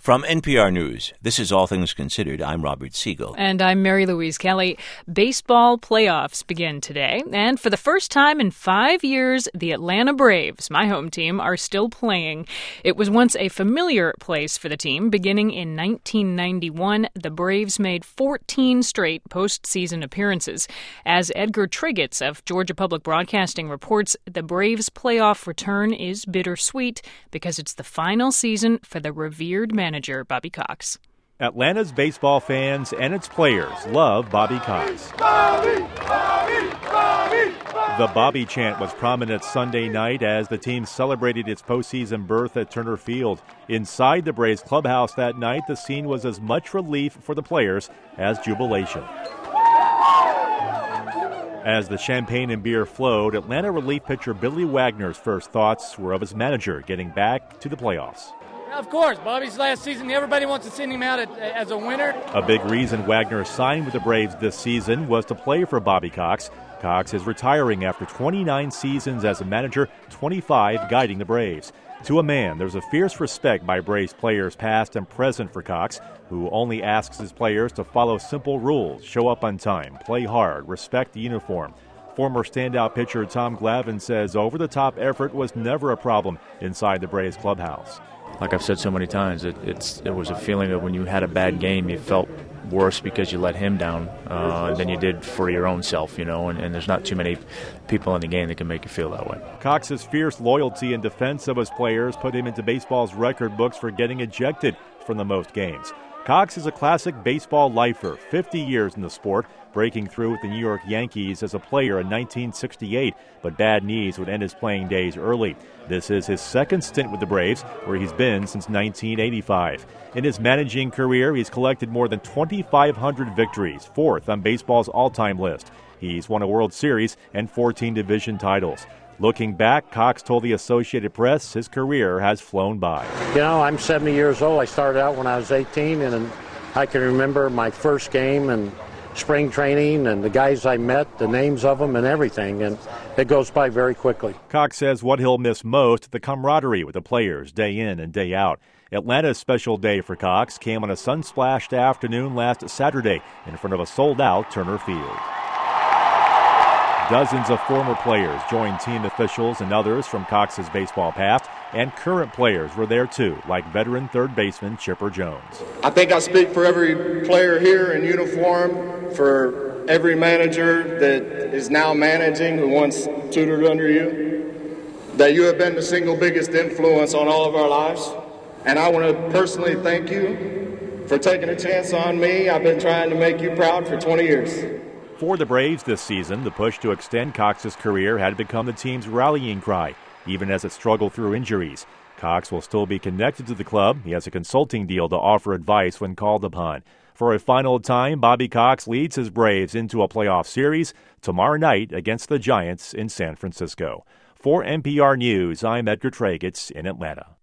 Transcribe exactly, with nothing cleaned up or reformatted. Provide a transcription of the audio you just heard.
From N P R News, this is All Things Considered. I'm Robert Siegel. And I'm Mary Louise Kelly. Baseball playoffs begin today. And for the first time in five years, the Atlanta Braves, my home team, are still playing. It was once a familiar place for the team. Beginning in nineteen ninety-one, the Braves made fourteen straight postseason appearances. As Edgar Triggetts of Georgia Public Broadcasting reports, the Braves' playoff return is bittersweet because it's the final season for the revered manager. Manager Bobby Cox. Atlanta's baseball fans and its players love Bobby Cox. Bobby, Bobby, Bobby, Bobby. The Bobby chant was prominent Sunday night as the team celebrated its postseason berth at Turner Field. Inside the Braves clubhouse that night, the scene was as much relief for the players as jubilation. As the champagne and beer flowed, Atlanta relief pitcher Billy Wagner's first thoughts were of his manager getting back to the playoffs. Of course, Bobby's last season, everybody wants to send him out at, as a winner. A big reason Wagner signed with the Braves this season was to play for Bobby Cox. Cox is retiring after twenty-nine seasons as a manager, twenty-five guiding the Braves. To a man, there's a fierce respect by Braves players past and present for Cox, who only asks his players to follow simple rules, show up on time, play hard, respect the uniform. Former standout pitcher Tom Glavine says over-the-top effort was never a problem inside the Braves clubhouse. Like I've said so many times, it, it's it was a feeling of when you had a bad game, you felt worse because you let him down uh, than you did for your own self, you know, and, and there's not too many people in the game that can make you feel that way. Cox's fierce loyalty and defense of his players put him into baseball's record books for getting ejected from the most games. Cox is a classic baseball lifer, fifty years in the sport, breaking through with the New York Yankees as a player in nineteen sixty-eight, but bad knees would end his playing days early. This is his second stint with the Braves, where he's been since nineteen eighty-five. In his managing career, he's collected more than twenty-five hundred victories, fourth on baseball's all-time list. He's won a World Series and fourteen division titles. Looking back, Cox told the Associated Press his career has flown by. You know, I'm seventy years old. I started out when I was eighteen, and I can remember my first game and spring training and the guys I met, the names of them and everything, and it goes by very quickly. Cox says what he'll miss most, the camaraderie with the players day in and day out. Atlanta's special day for Cox came on a sun-splashed afternoon last Saturday in front of a sold-out Turner Field. Dozens of former players joined team officials and others from Cox's baseball past, and current players were there too, like veteran third baseman Chipper Jones. I think I speak for every player here in uniform, for every manager that is now managing who once tutored under you, that you have been the single biggest influence on all of our lives. And I want to personally thank you for taking a chance on me. I've been trying to make you proud for twenty years. For the Braves this season, the push to extend Cox's career had become the team's rallying cry, even as it struggled through injuries. Cox will still be connected to the club. He has a consulting deal to offer advice when called upon. For a final time, Bobby Cox leads his Braves into a playoff series tomorrow night against the Giants in San Francisco. For N P R News, I'm Edgar Triggetts in Atlanta.